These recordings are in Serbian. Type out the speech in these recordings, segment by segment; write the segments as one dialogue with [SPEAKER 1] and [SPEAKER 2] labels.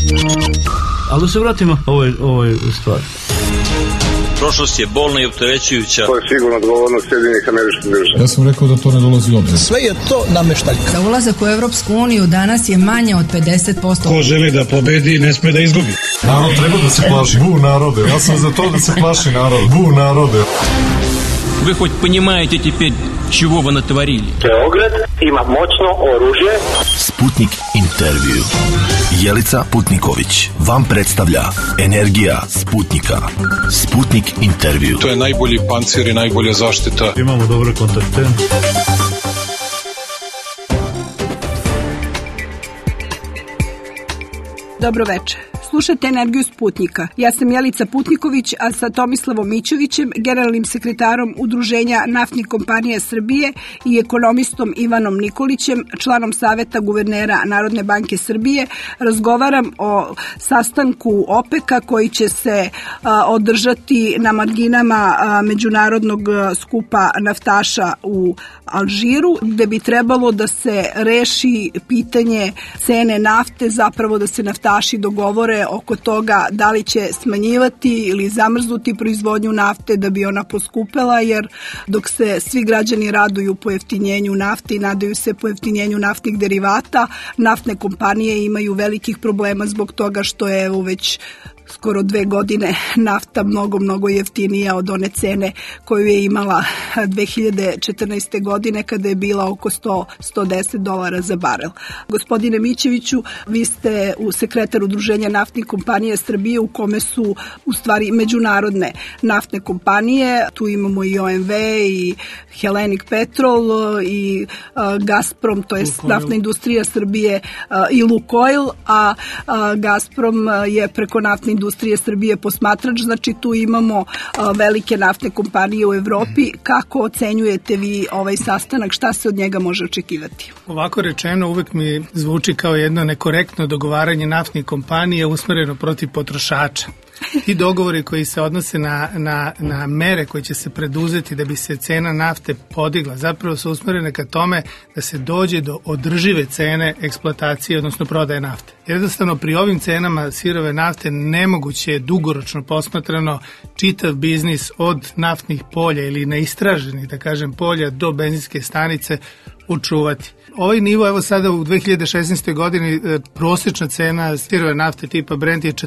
[SPEAKER 1] Ali da se vratimo ovoj stvari.
[SPEAKER 2] Prošlost je bolna i opterećujuća.
[SPEAKER 3] To je sigurno odgovornost Sjedinjenih Američkih Država.
[SPEAKER 4] Ja sam rekao da to ne dolazi u obzir.
[SPEAKER 5] Sve je to nameštaljka.
[SPEAKER 6] Za ulazak u Evropsku uniju danas je manje od 50%.
[SPEAKER 7] Ko želi da pobedi, ne sme da izgubi.
[SPEAKER 4] Narod treba da se plaši. Bu narode. Ja sam za to da se plaši narod. Bu narode.
[SPEAKER 2] Вы хоть понимаете теперь, чего вы натворили?
[SPEAKER 3] Beograd ima moćno oružje.
[SPEAKER 8] Sputnik intervju. Jelica Putniković vam predstavlja Energija Sputnika. Sputnik intervju.
[SPEAKER 7] To je najbolji pancir i najbolja zaštita.
[SPEAKER 1] Imamo dobre kontakte.
[SPEAKER 9] Dobro večer. Slušajte Energiju Sputnika. Ja sam Jelica Putniković, a sa Tomislavom Mićovićem, generalnim sekretarom Udruženja naftnih kompanija Srbije i ekonomistom Ivanom Nikolićem, članom Saveta guvernera Narodne banke Srbije, razgovaram o sastanku OPEC-a koji će se održati na marginama međunarodnog skupa naftaša u Alžiru, gde bi trebalo da se reši pitanje cene nafte, zapravo da se naftaši dogovore oko toga da li će smanjivati ili zamrznuti proizvodnju nafte da bi ona poskupela, jer dok se svi građani raduju pojeftinjenju nafte i nadaju se pojeftinjenju naftnih derivata, naftne kompanije imaju velikih problema zbog toga što je već skoro 2 godine nafta mnogo jeftinija od one cene koju je imala 2014. godine kada je bila oko $110 za barel. Gospodine Mićeviću, vi ste sekretar Udruženja naftnih kompanija Srbije u kome su u stvari međunarodne naftne kompanije. Tu imamo i OMV i Hellenic Petrol i Gazprom, to je naftna industrija Srbije i Lukoil, a Gazprom je preko naftne industrije Srbije posmatrač, znači tu imamo velike naftne kompanije u Evropi. Kako ocenjujete vi ovaj sastanak, šta se od njega može očekivati?
[SPEAKER 10] Ovako rečeno uvek mi zvuči kao jedno nekorektno dogovaranje naftnih kompanija usmereno protiv potrošača. Ti dogovori koji se odnose na mere koje će se preduzeti da bi se cena nafte podigla, zapravo su usmerene ka tome da se dođe do održive cene eksploatacije, odnosno prodaje nafte. Jednostavno, pri ovim cenama sirove nafte nemoguće je dugoročno posmatrano čitav biznis od naftnih polja ili neistraženih, da kažem, polja do benzinske stanice učuvati. Ovaj nivo, evo sada u 2016. godini prosječna cena sirove nafte tipa Brent je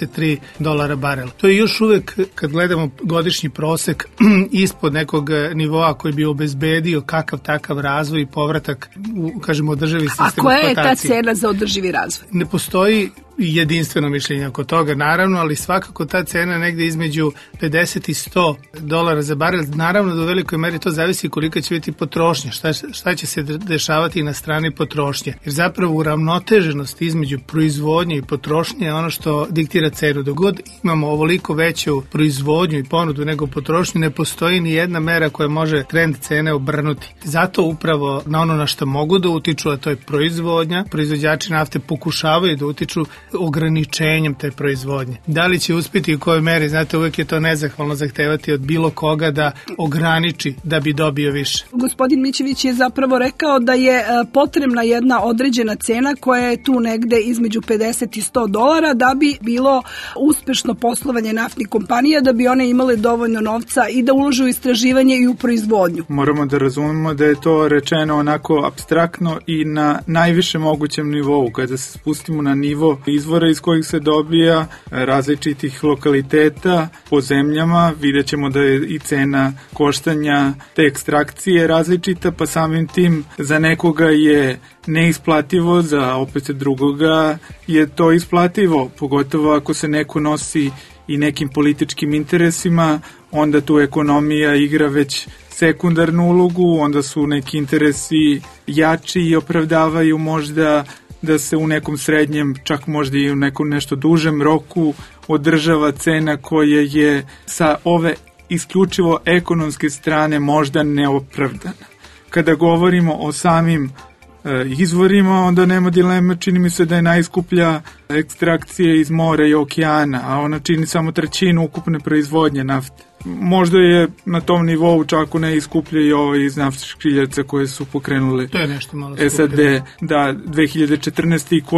[SPEAKER 10] $43 barel. To je još uvek, kad gledamo godišnji prosek, ispod nekog nivoa koji bi obezbedio kakav takav razvoj i povratak u, kažemo, održivi sistem eksploatacije.
[SPEAKER 9] A koja je ta cena za održivi razvoj?
[SPEAKER 10] Ne postoji jedinstveno mišljenje oko toga, naravno, ali svakako ta cena negde između $50 i $100 za barel. Naravno, do velikoj meri to zavisi kolika će biti potrošnja, šta će se dešavati na strani potrošnje. Jer zapravo uravnoteženost između proizvodnje i potrošnje je ono što diktira cenu. Dok god imamo ovoliko veću proizvodnju i ponudu nego potrošnju, ne postoji ni jedna mera koja može trend cene obrnuti. Zato upravo na ono na što mogu da utiču, a to je proizvodnja, proizvođači nafte pokušavaju da utiču ograničenjem te proizvodnje. Da li će uspjeti i u kojoj meri, znate, uvijek je to nezahvalno zahtevati od bilo koga da ograniči da bi dobio više.
[SPEAKER 9] Gospodin Mićević je zapravo rekao da je potrebna jedna određena cena koja je tu negde između $50 i $100 da bi bilo uspešno poslovanje naftnih kompanija, da bi one imale dovoljno novca i da ulože u istraživanje i u proizvodnju.
[SPEAKER 11] Moramo da razumemo da je to rečeno onako apstraktno i na najvišem mogućem nivou. Kada se spustimo na nivo izvora iz kojih se dobija različitih lokaliteta po zemljama, vidjet ćemo da je i cena koštanja te ekstrakcije različita, pa samim tim za nekoga je neisplativo, za opet drugoga je to isplativo, pogotovo ako se neko nosi i nekim političkim interesima, onda tu ekonomija igra već sekundarnu ulogu, onda su neki interesi jači i opravdavaju možda da se u nekom srednjem, čak možda i u nekom nešto dužem roku održava cena koja je sa ove isključivo ekonomske strane možda neopravdana. Kada govorimo o samim izvorima, onda nema dilema, čini mi se da je najskuplja ekstrakcija iz mora i okeana, a ona čini samo 1/3 ukupne proizvodnje nafte. Možda je na tom nivou čak ne iskuplje i ovo iz naftnih škriljaca koje su pokrenule
[SPEAKER 10] to je nešto malo
[SPEAKER 11] SAD 2014. i koje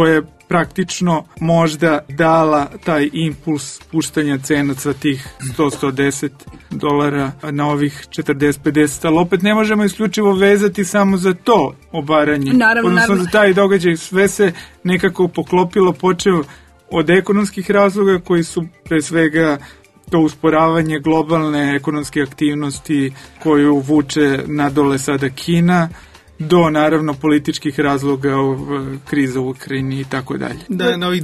[SPEAKER 11] praktično možda dala taj impuls puštanja cena sa tih $100-110 na ovih 40-50, ali opet ne možemo isključivo vezati samo za to obaranje. Odnosno za taj događaj sve se nekako poklopilo, počeo od ekonomskih razloga koji su pre svega to usporavanje globalne ekonomske aktivnosti koju vuče nadole sada Kina, do naravno političkih razloga, kriza u Ukrajini i tako dalje.
[SPEAKER 10] Da, na ovih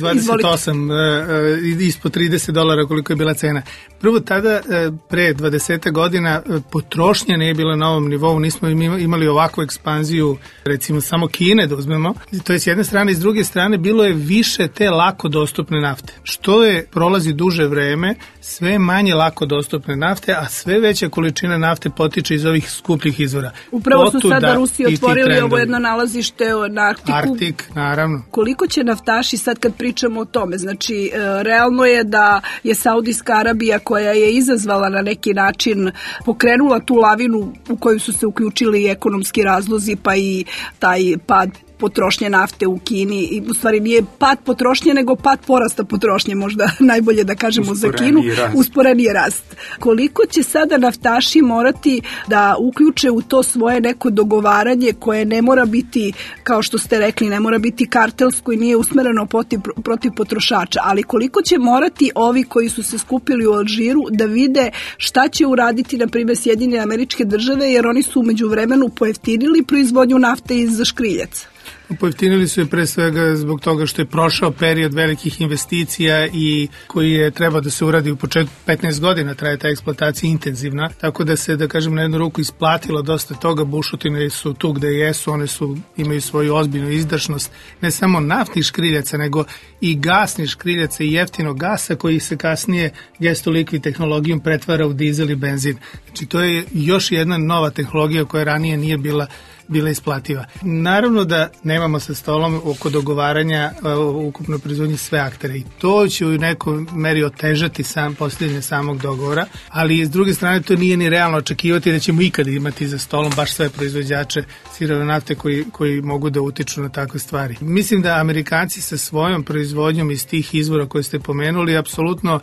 [SPEAKER 10] 28, ispod $30 koliko je bila cena. Prvo tada, pre 20 godina, potrošnja nije bila na ovom nivou, nismo imali ovakvu ekspanziju, recimo samo Kine da uzmemo. To je s jedne strane, i s druge strane bilo je više te lako dostupne nafte. Što je prolazi duže vreme, sve manje lako dostupne nafte, a sve veća količina nafte potiče iz ovih skupljih izvora.
[SPEAKER 9] Upravo su sada Rusi otvorili ovo jedno nalazište na Arktiku.
[SPEAKER 10] Arktik, naravno.
[SPEAKER 9] Koliko će naftaši, sad kad pričamo o tome, znači realno je da je Saudijska Arabija, koja je izazvala na neki način, pokrenula tu lavinu u koju su se uključili ekonomski razlozi, pa i taj pad potrošnje nafte u Kini, i u stvari nije pad potrošnje, nego pad porasta potrošnje, možda najbolje da kažemo za Kinu, usporeni rast. Koliko će sada naftaši morati da uključe u to svoje neko dogovaranje koje ne mora biti, kao što ste rekli, ne mora biti kartelsko i nije usmereno protiv potrošača, ali koliko će morati ovi koji su se skupili u Alžiru da vide šta će uraditi, na primjer, Sjedinjene Američke Države, jer oni su umeđu vremenu pojeftinili proizvodnju nafte iz škriljaca.
[SPEAKER 10] Pojeftinili su je pre svega zbog toga što je prošao period velikih investicija i koji je treba da se uradi u početku 15 godina, traje ta eksploatacija intenzivna, tako da se, da kažem, na jednu ruku isplatilo dosta toga. Bušotine su tu gde jesu, one imaju svoju ozbiljnu izdašnost, ne samo naftnih škriljaca, nego i gasnih škriljaca i jeftinog gasa koji se kasnije gestolikvid tehnologijom pretvara u dizel i benzin. Znači to je još jedna nova tehnologija koja ranije nije bila isplativa. Naravno da nemamo sa stolom oko dogovaranja ukupno proizvodnje sve aktere i to će u nekoj meri otežati postavljanje samog dogovora, ali s druge strane to nije ni realno očekivati da ćemo ikad imati za stolom baš sve proizvođače sirove nafte koji mogu da utiču na takve stvari. Mislim da Amerikanci sa svojom proizvodnjom iz tih izvora koje ste pomenuli apsolutno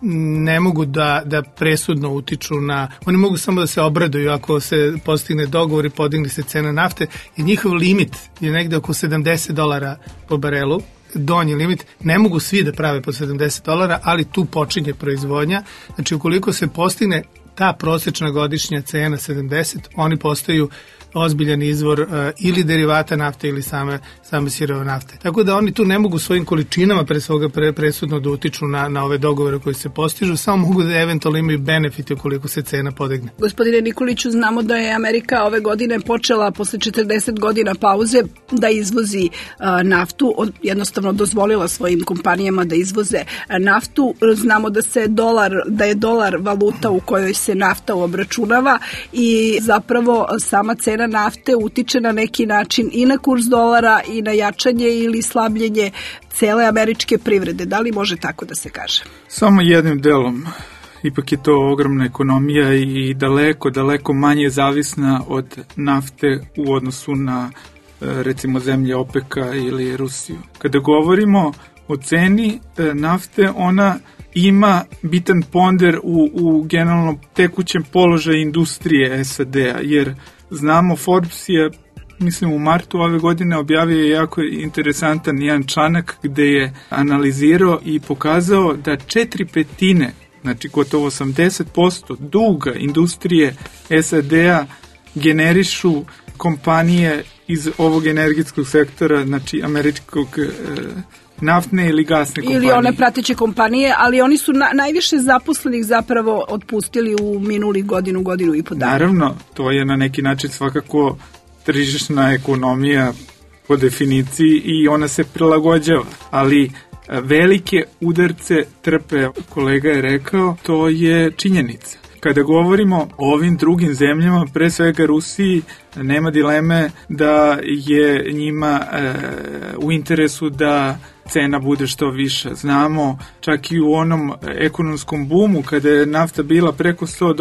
[SPEAKER 10] ne mogu da presudno utiču na... Oni mogu samo da se obraduju ako se postigne dogovor i podigne se cena nafte, i njihov limit je negde oko $70 po barelu, donji limit. Ne mogu svi da prave po $70, ali tu počinje proizvodnja. Znači, ukoliko se postigne ta prosječna godišnja cena 70, oni postaju ozbiljan izvor ili derivata nafte ili same sirove nafte. Tako da oni tu ne mogu svojim količinama presudno da utiču na ove dogovore koji se postižu, samo mogu da eventualno imaju benefite ukoliko se cena podigne.
[SPEAKER 9] Gospodine Nikoliću, znamo da je Amerika ove godine počela posle 40 godina pauze da izvozi naftu, jednostavno dozvolila svojim kompanijama da izvoze naftu. Znamo da je dolar valuta u kojoj se nafta obračunava i zapravo sama cena nafte utiče na neki način i na kurs dolara i na jačanje ili slabljenje cele američke privrede. Da li može tako da se kaže?
[SPEAKER 11] Samo jednim delom. Ipak je to ogromna ekonomija i daleko manje zavisna od nafte u odnosu na recimo zemlje OPEC-a ili Rusiju. Kada govorimo o ceni nafte, ona ima bitan ponder u generalno tekućem položaju industrije SAD-a, jer znamo, Forbes je, mislim, u martu ove godine objavio jako interesantan jedan članak gde je analizirao i pokazao da 4/5, znači gotovo 80% duga industrije SAD-a generišu kompanije iz ovog energetskog sektora, znači američkog naftne ili gasne kompanije.
[SPEAKER 9] Ili one prateće kompanije, ali oni su najviše zaposlenih zapravo otpustili u minulih godinu i po dana.
[SPEAKER 11] Naravno, to je na neki način svakako tržišna ekonomija po definiciji i ona se prilagođava, ali velike udarce trpe, kolega je rekao, to je činjenica. Kada govorimo o ovim drugim zemljama, pre svega Rusiji, nema dileme da je njima u interesu da cena bude što viša. Znamo, čak i u onom ekonomskom bumu, kada je nafta bila preko $100,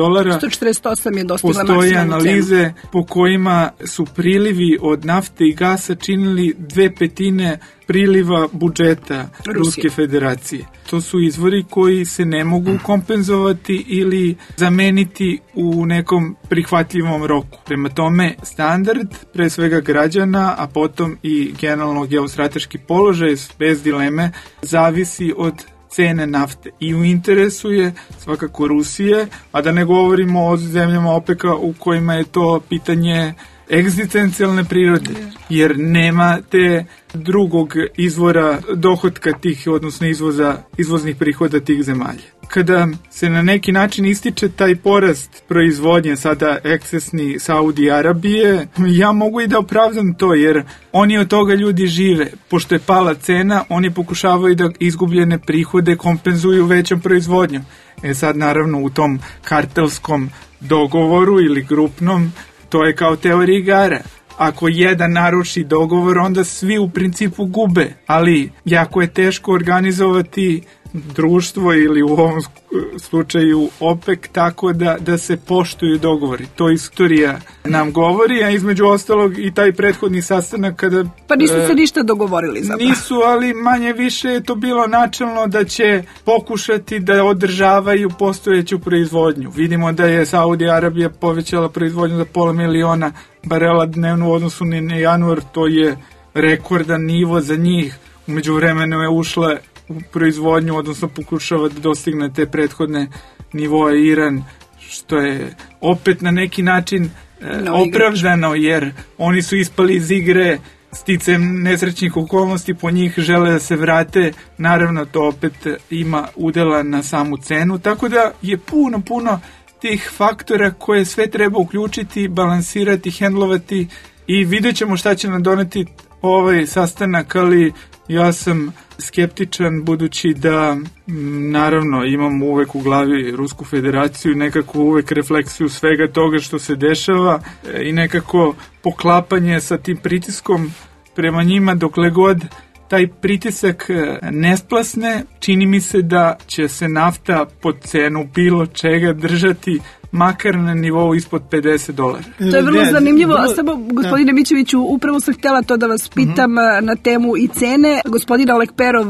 [SPEAKER 9] 148 je dostigla
[SPEAKER 11] postoje analize po kojima su prilivi od nafte i gasa činili 2/5 priliva budžeta Ruske federacije. To su izvori koji se ne mogu kompenzovati ili zameniti u nekom prihvatljivom roku. Prema tome, standard, pre svega građana, a potom i generalno geostrateški položaj, bez dileme, zavisi od cene nafte. I u interesu je svakako Rusije, a da ne govorimo o zemljama OPEC-a u kojima je to pitanje egzistencijalne prirode, jer nema te drugog izvora dohotka tih, odnosno izvoznih prihoda tih zemalja. Kada se na neki način ističe taj porast proizvodnje, sada ekscesni Saudi Arabije, ja mogu i da opravdam to, jer oni od toga ljudi žive. Pošto je pala cena, oni pokušavaju da izgubljene prihode kompenzuju većom proizvodnjom. Sad naravno u tom kartelskom dogovoru ili grupnom, to je kao teorija igara. Ako jedan naruši dogovor, onda svi u principu gube, ali jako je teško organizovati društvo ili u ovom slučaju OPEC tako da se poštuju dogovori. To istorija nam govori, a između ostalog i taj prethodni sastanak kada...
[SPEAKER 9] Pa nisu se ništa dogovorili zapravo.
[SPEAKER 11] Nisu, ali manje više je to bilo načelno da će pokušati da održavaju postojeću proizvodnju. Vidimo da je Saudi Arabija povećala proizvodnju za 500.000 barela dnevno u odnosu na januar, to je rekordan nivo za njih. Umeđu vremenu je ušla u proizvodnju, odnosno pokušava da dostigne te prethodne nivoe Iran, što je opet na neki način opravdano, jer oni su ispali iz igre sticajem nesrećnih okolnosti, po njih žele da se vrate, naravno to opet ima udela na samu cenu, tako da je puno tih faktora koje sve treba uključiti, balansirati, hendlovati i vidjet ćemo šta će nam doneti ovaj sastanak, ali ja sam skeptičan budući da naravno imam uvek u glavi Rusku federaciju i nekako uvek refleksiju svega toga što se dešava i nekako poklapanje sa tim pritiskom prema njima dokle god taj pritisak ne splasne, čini mi se da će se nafta pod cenu bilo čega držati makar na nivou ispod $50.
[SPEAKER 9] To je vrlo zanimljivo, a samo gospodine Mićeviću, upravo sam htjela to da vas pitam na temu i cene. Gospodin Oleg Perov,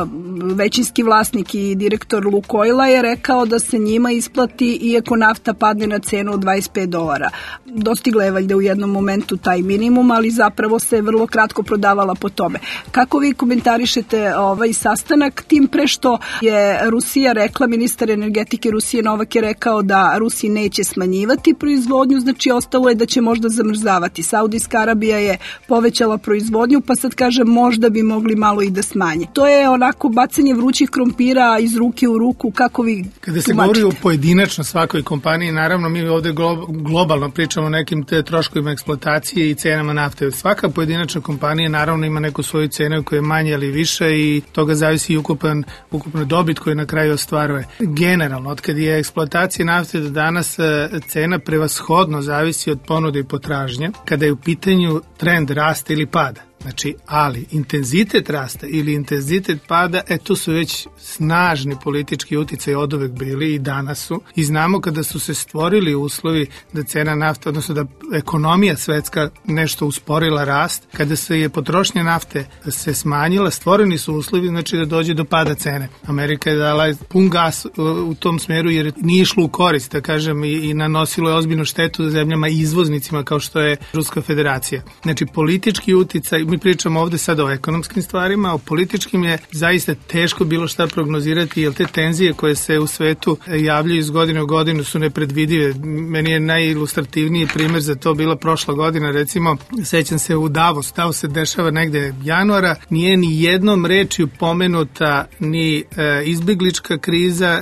[SPEAKER 9] većinski vlasnik i direktor Lukoila, je rekao da se njima isplati iako nafta padne na cenu od $25. Dostigla je valjda u jednom momentu taj minimum, ali zapravo se vrlo kratko prodavala po tome. Kako vi komentarišete ovaj sastanak, tim pre što je Rusija rekla, ministar energetike Rusije Novak je rekao da Rusija neće smanjivati proizvodnju, znači ostalo je da će možda zamrzavati. Saudijska Arabija je povećala proizvodnju, pa sad kaže možda bi mogli malo i da smanje. To je onako bacanje vrućih krompira iz ruke u ruku, kako vi
[SPEAKER 10] Kada se govori o pojedinačno svakoj kompaniji, naravno mi ovdje globalno pričamo o nekim troškovima eksploatacije i cenama nafte. Svaka pojedinačna kompanija naravno ima neku svoju cenu koja je manje ili više i toga zavisi i ukupna dobit koju na kraju ostvaruje. Generalno, od kad je eksploatacija nafte do danas cena prevashodno zavisi od ponude i potražnje kada je u pitanju trend rasta ili pada. Znači, ali intenzitet rasta ili intenzitet pada, to su već snažni politički uticaj oduvek bili i danas su. I znamo kada su se stvorili uslovi da cena nafte, odnosno da ekonomija svetska nešto usporila rast, kada se je potrošnja nafte se smanjila, stvoreni su uslovi, znači da dođe do pada cene. Amerika je dala pun gas u tom smjeru jer nije išlo u korist, da kažem, i nanosilo je ozbiljnu štetu zemljama i izvoznicima kao što je Ruska federacija. Znači, politički uticaj, mi pričamo ovdje sada o ekonomskim stvarima, o političkim je zaista teško bilo šta prognozirati, jer te tenzije koje se u svetu javljaju iz godine u godinu su nepredvidive. Meni je najilustrativniji primjer za to bila prošla godina, recimo, sećam se u Davos. Davos se dešava negde januara, nije ni jednom rečju pomenuta ni izbeglička kriza,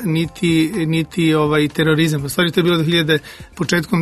[SPEAKER 10] niti terorizam. U stvari to je bilo početkom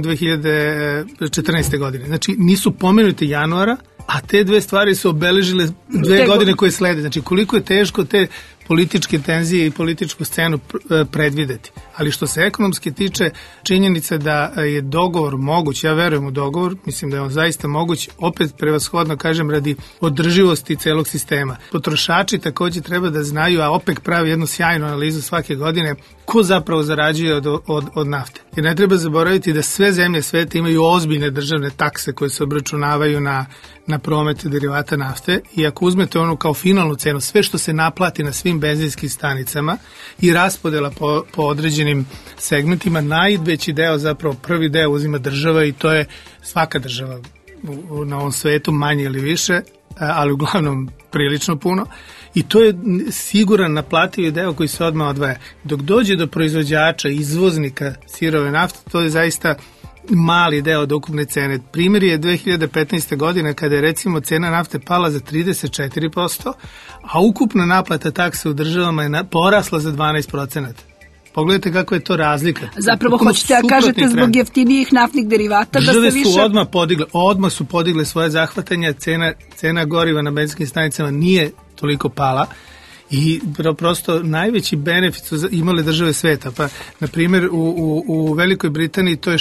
[SPEAKER 10] 2014. godine. Znači, nisu pomenute januara, a te dve stvari su obeležile 2 godine koje slede. Znači, koliko je teško te političke tenzije i političku scenu predvideti. Ali što se ekonomski tiče, činjenica da je dogovor moguć, ja verujem u dogovor, mislim da je on zaista moguć, opet prevashodno kažem radi održivosti celog sistema. Potrošači također treba da znaju, a OPEC pravi jednu sjajnu analizu svake godine, ko zapravo zarađuje od nafte. Jer ne treba zaboraviti da sve zemlje sveta imaju ozbiljne državne takse koje se obračunavaju na promet derivata nafte i ako uzmete ono kao finalnu cenu, sve što se naplati na svim benzinskim stanicama i raspodela po određenim segmentima, najveći deo, zapravo prvi deo uzima država i to je svaka država na ovom svetu, manje ili više, ali uglavnom prilično puno. I to je siguran naplativi deo koji se odmah odvaja. Dok dođe do proizvođača, izvoznika sirove nafte, to je zaista mali deo od ukupne cene. Primjer je 2015. godine kada je recimo cena nafte pala za 34%, a ukupna naplata takse u državama je porasla za 12%. Pogledajte kako je to razlika.
[SPEAKER 9] Zapravo hoćete da kažete zbog jeftinijih naftnih derivata da se više...
[SPEAKER 10] Države su odmah su podigle svoje zahvatanja, cena goriva na benzinskim stanicama nije toliko pala i prosto najveći benefit su imale države sveta. Pa, na primjer, u Velikoj Britaniji to je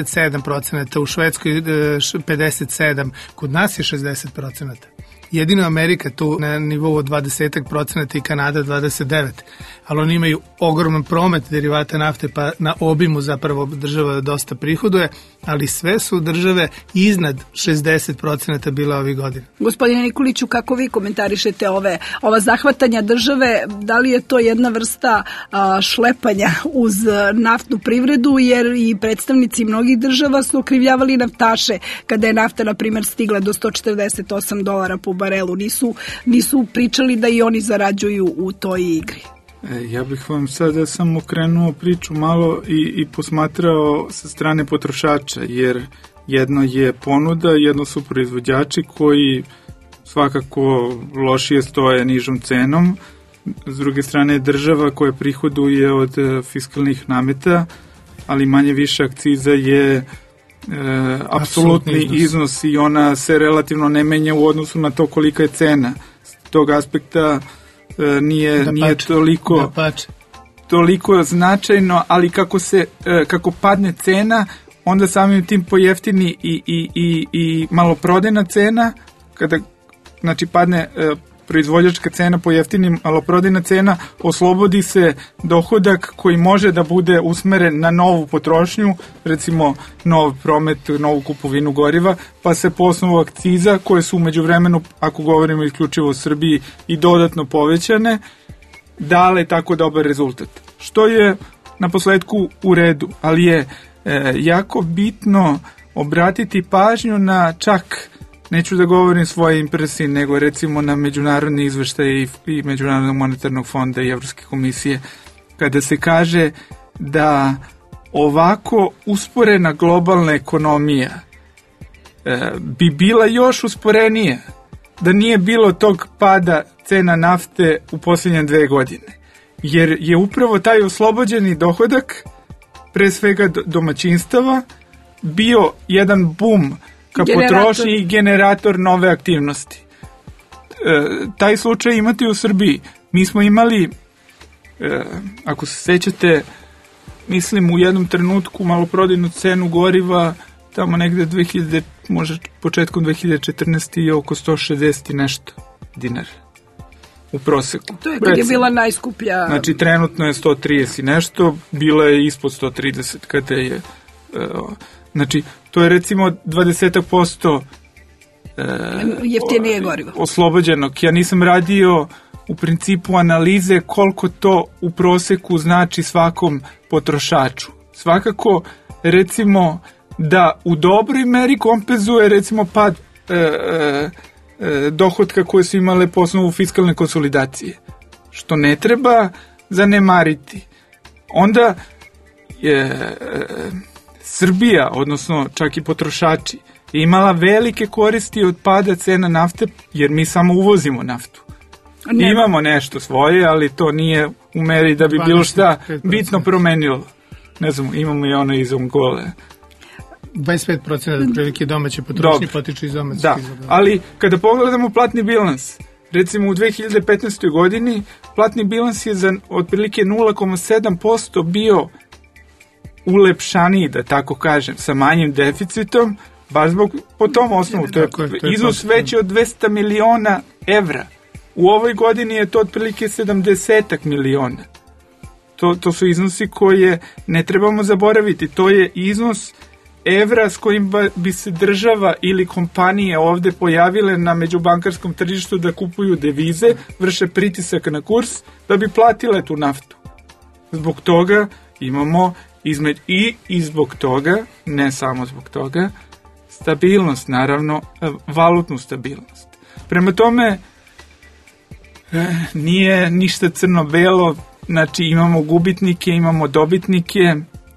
[SPEAKER 10] 67%, u Švedskoj 57%, kod nas je 60%. Jedino Amerika tu na nivou od 20% i Kanada 29%, ali oni imaju ogroman promet derivata nafte, pa na obimu zapravo država dosta prihoduje, ali sve su države iznad 60% bila ovih godina.
[SPEAKER 9] Gospodine Nikoliću, kako vi komentarišete ova zahvatanja države, da li je to jedna vrsta šlepanja uz naftnu privredu, jer i predstavnici mnogih država su okrivljavali naftaše kada je nafta, na primjer, stigla do $148 po barelu. Nisu pričali da i oni zarađuju u toj igri.
[SPEAKER 11] Ja bih vam sada samo okrenuo priču malo i posmatrao sa strane potrošača, jer jedno je ponuda, jedno su proizvođači koji svakako lošije stoje nižom cenom. S druge strane je država koja prihoduje od fiskalnih nameta, ali manje više akciza je apsolutni iznos i ona se relativno ne menja u odnosu na to kolika je cena. S tog aspekta nije toliko značajno, ali kako padne cena, onda samim tim pojeftini i maloprodajna cena, kada znači padne proizvođačka cena, pojeftini maloprodajna cena, oslobodi se dohodak koji može da bude usmeren na novu potrošnju, recimo nov promet, novu kupovinu goriva, pa se po osnovu akciza, koje su u međuvremenu, ako govorimo isključivo o Srbiji, i dodatno povećane, dale tako dobar rezultat. Što je na posledku u redu, ali je jako bitno obratiti pažnju na čak, neću da govorim svoje impresije, nego recimo na međunarodni izveštaj i Međunarodnog monetarnog fonda i Evropske komisije, kada se kaže da ovako usporena globalna ekonomija bi bila još usporenija da nije bilo tog pada cena nafte u posljednje 2 godine. Jer je upravo taj oslobođeni dohodak, pre svega domaćinstava, bio jedan boom ka potrošnji i generator nove aktivnosti. Taj slučaj imate u Srbiji. Mi smo imali, ako se sećate, mislim u jednom trenutku maloprodajnu cenu goriva tamo negde možda početkom 2014. je oko 160 i nešto dinara u proseku.
[SPEAKER 9] To je kad je bila najskuplja.
[SPEAKER 11] Znači trenutno je 130 i nešto, bila je ispod 130 kada je znači to je recimo 20%
[SPEAKER 9] jeftinije gorivo
[SPEAKER 11] oslobođenog. Ja nisam radio u principu analize koliko to u proseku znači svakom potrošaču. Svakako recimo da u dobroj meri kompenzuje recimo pad dohotka koje su imale po osnovu fiskalne konsolidacije, što ne treba zanemariti. Onda je Srbija, odnosno čak i potrošači, je imala velike koristi od pada cena nafte, jer mi samo uvozimo naftu. Imamo nešto svoje, ali to nije u meri da bi bilo šta bitno promenilo. Ne znam, imamo i ono iz Angole.
[SPEAKER 10] 25% prilike domaće potrošnje potiče iz domaćih izvora.
[SPEAKER 11] Ali kada pogledamo platni bilans, Recimo u 2015. godini platni bilans je za otprilike 0,7% bio ulepšaniji, da tako kažem, sa manjim deficitom, baš po tom osnovu. To je iznos veći od 200 miliona evra. U ovoj godini je to otprilike 70 miliona. To su iznosi koje ne trebamo zaboraviti. To je iznos evra s kojim bi se država ili kompanije ovde pojavile na međubankarskom tržištu da kupuju devize, vrše pritisak na kurs da bi platile tu naftu. Zbog toga imamo i zbog toga, ne samo zbog toga, stabilnost, naravno, valutnu stabilnost. Prema tome, nije ništa crno-belo, znači imamo gubitnike, imamo dobitnike.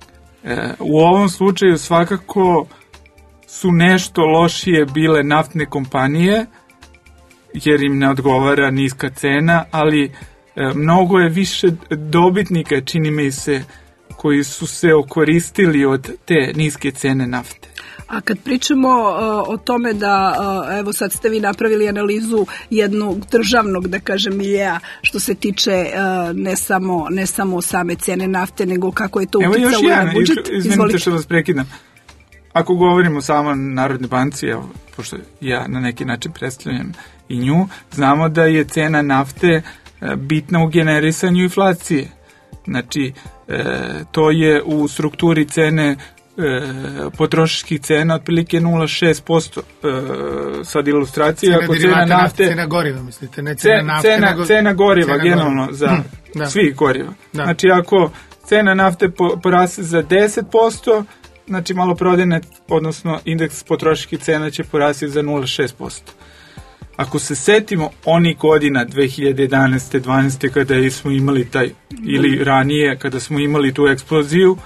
[SPEAKER 11] U ovom slučaju svakako su nešto lošije bile naftne kompanije, jer im ne odgovara niska cena, ali mnogo je više dobitnika, čini mi se, koji su se okoristili od te niske cene nafte.
[SPEAKER 9] A kad pričamo o tome da, evo sad ste vi napravili analizu jednog državnog, da kažem, miljeja, što se tiče ne samo same cene nafte, nego kako je to uticalo na budžet.
[SPEAKER 11] Izvinite što vas prekidam. Ako govorimo samo o Narodnoj banci, evo, pošto ja na neki način predstavljam i nju, znamo da je cena nafte bitna u generisanju inflacije. Znači, to je u strukturi cene potrošačkih cena otprilike 0,6%. Sad ilustracija, ako cena nafte...
[SPEAKER 10] Cena goriva, mislite, ne cena nafte, nego...
[SPEAKER 11] Cena goriva, generalno, za svih goriva. Znači, ako cena nafte poraste za 10%, znači maloprodajne, odnosno indeks potrošačkih cena će porasti za 0,6%. Ako se setimo onih godina 2011. 12. kada smo imali taj, ili ranije kada smo imali tu eksploziju,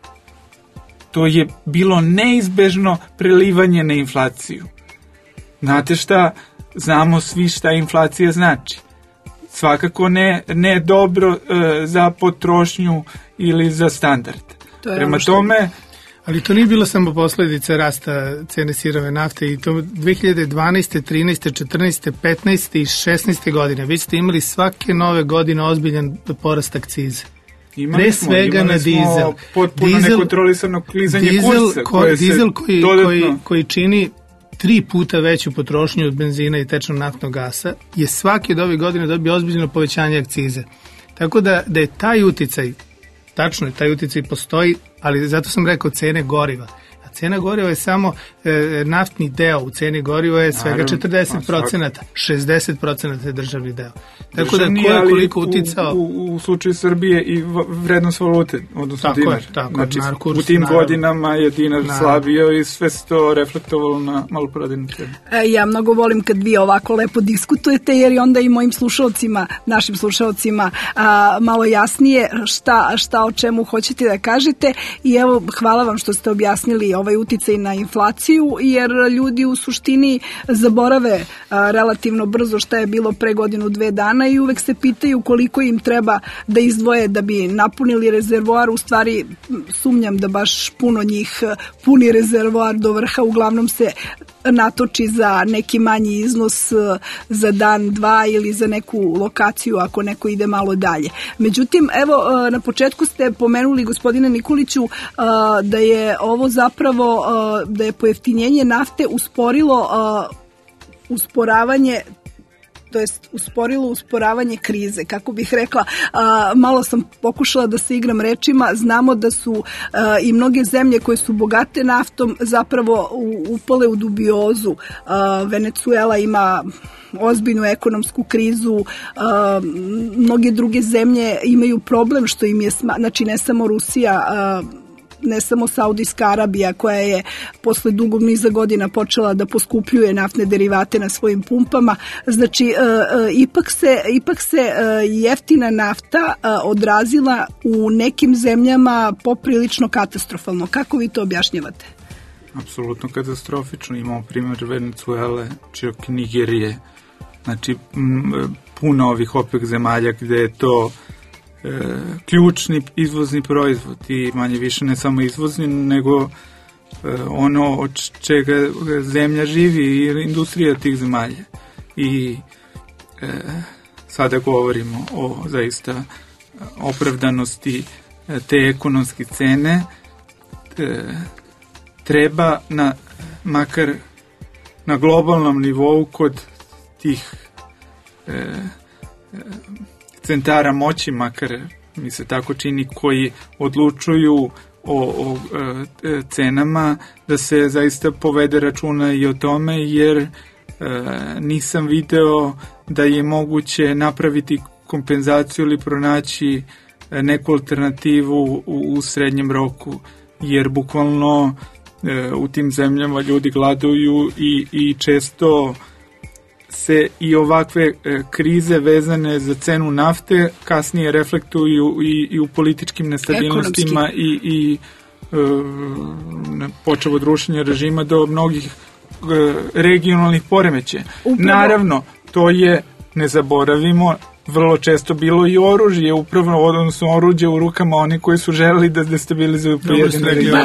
[SPEAKER 11] to je bilo neizbežno prelivanje na inflaciju. Znate šta? Znamo svi šta inflacija znači. Svakako ne dobro za potrošnju ili za standard. Prema tome...
[SPEAKER 10] Ali to nije bilo samo posljedica rasta cene sirove nafte i to 2012. 13. 14. 15. i 16. godine. Vi ste imali svake nove godine ozbiljan porast akcize. Pre svega na dizel.
[SPEAKER 11] Potpuno nekontrolisano klizanje kursa.
[SPEAKER 10] Dizel koji čini 3 puta veću potrošnju od benzina i tečnog naftnog gasa je svake od ove godine dobio ozbiljno povećanje akcize. Tako da je taj uticaj, tačno je, taj uticaj postoji, ali zato sam rekao cene goriva. A cena goriva je samo naftni deo, u ceni goriva je svega 40%, 60% je državni deo. Tako da ko je koliko uticao...
[SPEAKER 11] U slučaju Srbije i vrednost valute, odnosno dinar. Znači, u tim godinama je dinar slabio i sve se to reflektovalo na maloprodajnu cenu.
[SPEAKER 9] Ja mnogo volim kad vi ovako lepo diskutujete, jer i onda i mojim slušalcima, našim slušalcima, malo jasnije šta o čemu hoćete da kažete. I evo, hvala vam što ste objasnili ovaj uticaj na inflaciju, jer ljudi u suštini zaborave relativno brzo šta je bilo pre godinu, 2 dana i uvek se pitaju koliko im treba da izdvoje da bi napunili rezervoar. U stvari sumnjam da baš puno njih puni rezervoar do vrha, uglavnom se natoči za neki manji iznos za dan, dva ili za neku lokaciju ako neko ide malo dalje. Međutim, evo, na početku ste pomenuli, gospodine Nikoliću, da je ovo zapravo, da je pojeftinjenje nafte usporilo usporavanje krize. Kako bih rekla, malo sam pokušala da se igram rečima. Znamo da su i mnoge zemlje koje su bogate naftom zapravo upale u dubiozu. Venezuela ima ozbiljnu ekonomsku krizu, mnoge druge zemlje imaju problem što im je, znači ne samo Rusija, ne samo Saudijska Arabija koja je posle dugog niza godina počela da poskupljuje naftne derivate na svojim pumpama. Znači, ipak se jeftina nafta odrazila u nekim zemljama poprilično katastrofalno. Kako vi to objašnjavate?
[SPEAKER 11] Apsolutno katastrofično. Imamo primjer Venezuele, čak i Nigerije. Znači, puno ovih OPEC zemalja gde je to ključni izvozni proizvod i manje više ne samo izvozni, nego ono od čega zemlja živi i industrija tih zemalja. I sada govorimo o zaista opravdanosti te ekonomske cene, treba makar na globalnom nivou kod tih centara moći, makar mi se tako čini, koji odlučuju o cenama, da se zaista povede računa i o tome, jer nisam video da je moguće napraviti kompenzaciju ili pronaći neku alternativu u srednjem roku, jer bukvalno u tim zemljama ljudi gladuju i često se i ovakve krize vezane za cenu nafte kasnije reflektuju i u političkim nestabilnostima i počevo od rušenja režima do mnogih regionalnih poremećaja. Naravno, to je, ne zaboravimo, vrlo često bilo i oružje, upravo odnosno oruđe u rukama oni koji su želeli da destabilizuju pojedine regione.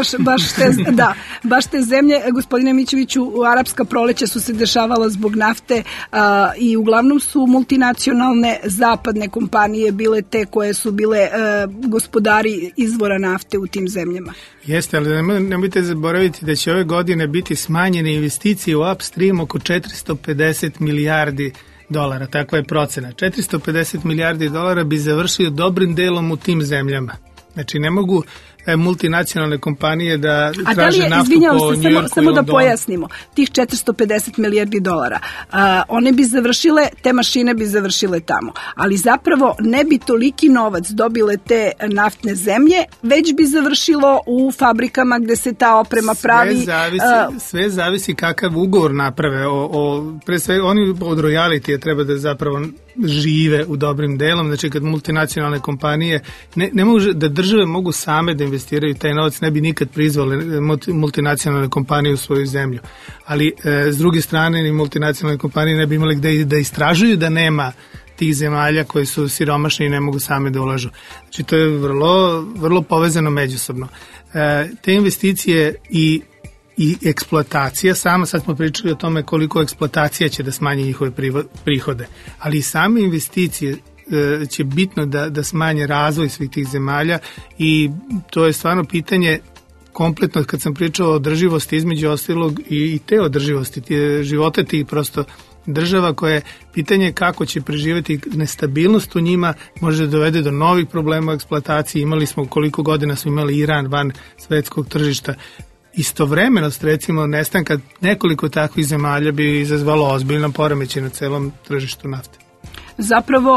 [SPEAKER 9] Baš te zemlje, gospodine Mićeviću, arapska proleća su se dešavala zbog nafte i uglavnom su multinacionalne zapadne kompanije bile te koje su bile gospodari izvora nafte u tim zemljama.
[SPEAKER 10] Jeste, ali nemojte zaboraviti da će ove godine biti smanjene investicije u upstream oko 450 milijardi dolara, takva je procena. 450 milijardi dolara bi završio dobrim delom u tim zemljama. Znači ne mogu multinacionalne kompanije da traže naftu po Njujorku i Londonu.
[SPEAKER 9] Samo da pojasnimo, tih 450 milijardi dolara, one bi završile, te mašine bi završile tamo, ali zapravo ne bi toliki novac dobile te naftne zemlje, već bi završilo u fabrikama gde se ta oprema pravi.
[SPEAKER 10] Sve zavisi kakav ugovor naprave. Pre svega, oni od royalty treba da zapravo žive u dobrim delom, znači kad multinacionalne kompanije ne može, da države mogu same da investiraju taj novac, ne bi nikad prizvali multinacionalne kompanije u svoju zemlju. Ali s druge strane ni multinacionalne kompanije ne bi imali gde da istražuju da nema tih zemalja koji su siromašni i ne mogu same da ulažu. Znači to je vrlo, vrlo povezano međusobno. Te investicije i eksploatacija, sad smo pričali o tome koliko eksploatacija će da smanji njihove prihode, ali i same investicije će bitno da smanje razvoj svih tih zemalja i to je stvarno pitanje kompletno, kad sam pričao o održivosti, između ostalog i te održivosti, živote tih prosto država koje pitanje kako će preživjeti nestabilnost u njima može da dovede do novih problema u eksploataciji. Imali smo koliko godina smo imali Iran van svetskog tržišta. Istovremenost, recimo, nestanka nekoliko takvih zemalja bi izazvalo ozbiljno poremećaj na celom tržištu nafte.
[SPEAKER 9] Zapravo,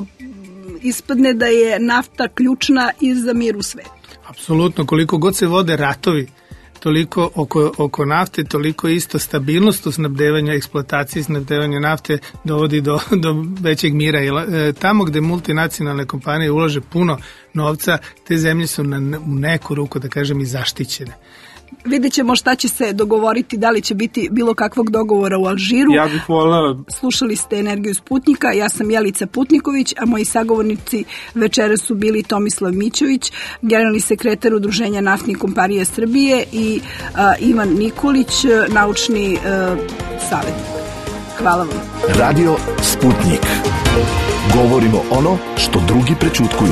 [SPEAKER 9] ispadne da je nafta ključna i za mir u svetu.
[SPEAKER 10] Apsolutno, koliko god se vode ratovi, toliko oko nafte, toliko isto stabilnost u snabdevanja, eksploatacije snabdevanja nafte dovodi do većeg mira. Tamo gde multinacionalne kompanije ulaže puno novca, te zemlje su u neku ruku, da kažem, i zaštićene.
[SPEAKER 9] Vidjet ćemo šta će se dogovoriti, da li će biti bilo kakvog dogovora u Alžiru.
[SPEAKER 11] Ja bih volao.
[SPEAKER 9] Slušali ste Energiju Sputnika, ja sam Jelica Putniković, a moji sagovornici večeras su bili Tomislav Mićević, generalni sekretar Udruženja naftnih kompanija Srbije i Ivan Nikolić, naučni savjetnik. Hvala vam.
[SPEAKER 8] Radio Sputnik. Govorimo ono što drugi prećutkuju.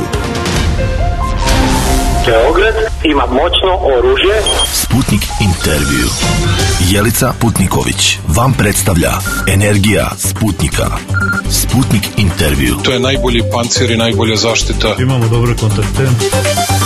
[SPEAKER 3] Beograd ima moćno oružje.
[SPEAKER 8] Sputnik intervju. Jelica Putniković vam predstavlja Energija Sputnika. Sputnik intervju.
[SPEAKER 7] To je najbolji pancir i najbolja zaštita.
[SPEAKER 1] Imamo dobre kontakte.